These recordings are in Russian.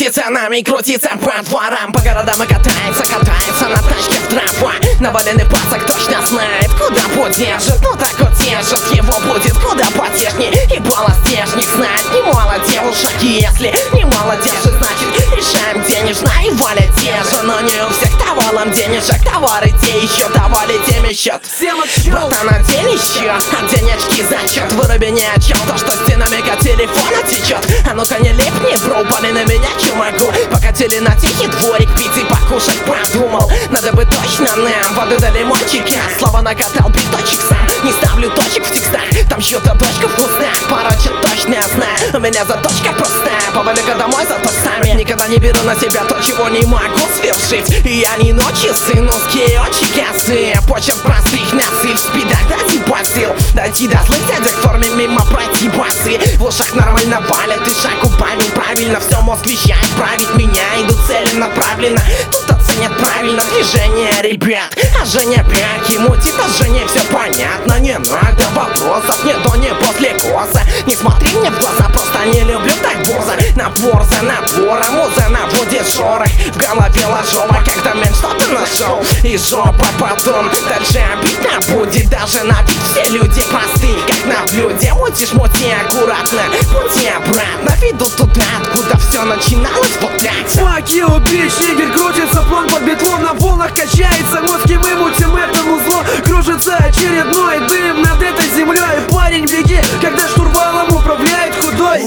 крутится нами, крутится по дворам. По городам и катается на тачке в трамвай. Наваленный пасок точно знает, куда подержит. Ну так вот держит, его будет куда потешней. И балластежник знает немало девушек. Если немало держит, значит решаем денежно и валят те же. Но не у всех товаром денежек, товары те еще давали тем и счет. Братан, отдели еще, а денежки зачет. Выруби ни о чем, то что стенами телефона течет. А ну-ка не липни, бро, упали на меня, че могу. Покатили на тихий дворик, пить и покушать подумал. Надо бы точно нам воды дали мальчика. Слова накатал биточек сам, не ставлю точек в текстах. Там чья-то точка вкусная, порочит точно знаю. У меня заточка простая, повалю-ка домой зато сами. Никогда не беру на себя то, чего не могу свершить. И я не ночи, сын, узкие очи косые. Почерк простых насыл, в спидах дать посыл. Дойти до злых дядек в форме мимо пройти басы. В ушах нормально валят и шаг губами правильно. Все мозг вещает, править меня, идут целенаправленно. Тут оценят правильно движение ребят. А Женя пяки мутит, а Жене все понятно. Не надо вопросов, не до, не после коса. Не смотри мне в глаза, просто не люблю так борзо. Напор за напором, муза наводит шорох. В голове ложово, когда мен что-то нашел. И жопа потом, дальше обидно будет. Даже на вид все люди простые, как на блюде. Мутишь, мути аккуратно, пути обратно. Ведут туда, откуда все начиналось, вот так. Fuck you, bitch, Игорь крутится, план под битлом. На волнах качается мозг, и мы мутим этому зло. Кружится очередной дым над этой землей. Парень, беги, когда штурвалом управляет худой.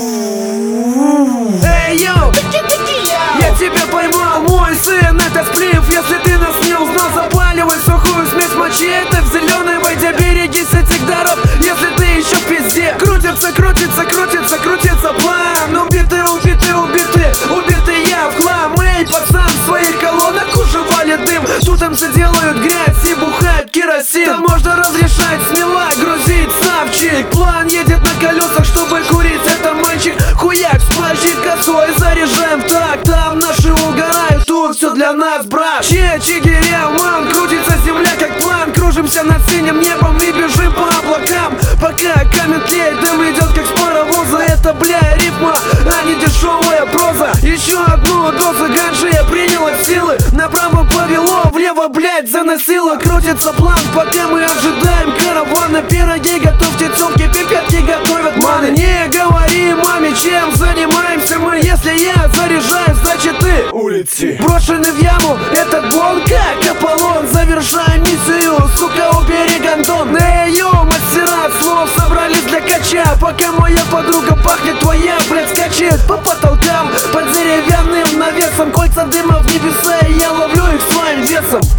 Эй, йоу, я тебя поймал, мой сын, это сплив. Если ты нас не узнал, запаливай сухую смесь мочи. Это в зеленой воде, берегись этих даров, если ты еще в пизде. Крутится, крутится, крутится, крутится план. Убиты, убиты, убиты, убиты я в хлам. Эй, пацан, в своих колоннах уже валит дым. Тут им заделают грязь и бухают керосин. Там можно разрешать смело грузить ставчик. План едет на колесах, чтобы курить. Это мальчик, хуяк, сплащик косой. Заряжаем так, там наши угорают. Тут все для нас, брат. Чигиря, ман, крутится земля как план. Кружимся над синим небом и бежим по облакам. Пока камень тлеет, дым идет как с паровоза. Это, бля, рифма, а не дешевая проза. Еще одну дозу ганжи я принял от силы. Направо повело, влево, блядь, заносило. Крутится план, пока мы ожидаем каравана. Пироги готовьте, тёмки, пипетки готовят маны. Не говори маме, чем занимаемся мы. Если я заряжаю, значит ты улети. Брошенный в яму этот бон, как Аполлон. Завершаем миссию, сука, убери гандон. Эй, йо, мастера слов собрались для кача. Пока моя подруга пахнет, твоя, блядь, скачет по потолкам под деревянным навесом. Кольца дыма в небеса, и я ловлю их своим весом.